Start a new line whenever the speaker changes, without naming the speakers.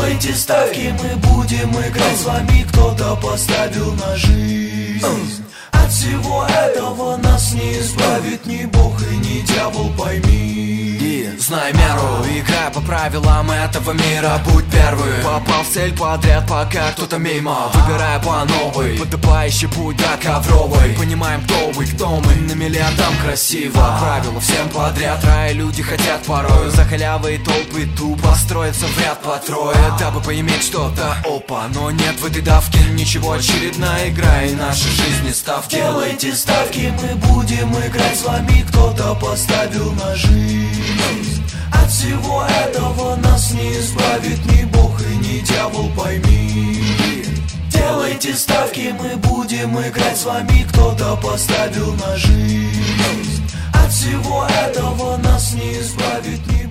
Делайте ставки, мы будем играть с вами. Кто-то поставил на жизнь. От всего этого нас не избавит ни Бог и ни дьявол, пойми.
Знай меру, играй по правилам этого мира, будь первым. Попал в цель подряд, пока кто-то мимо. Выбирай по новой, подобающий путь до ковровой. Понимаем, кто вы, кто мы, на миллион там красиво. Правила всем подряд, рай люди хотят порою. За халявой толпы тупо строятся в ряд по трое, дабы поиметь что-то, опа. Но нет в этой давке ничего, очередная игра и наши жизни ставки.
Делайте ставки, мы будем играть с вами. Кто-то поставил на жизнь. От всего этого нас не избавит ни Бог и ни дьявол, пойми. Делайте ставки, мы будем играть с вами. Кто-то поставил на жизнь. От всего этого нас не избавит ни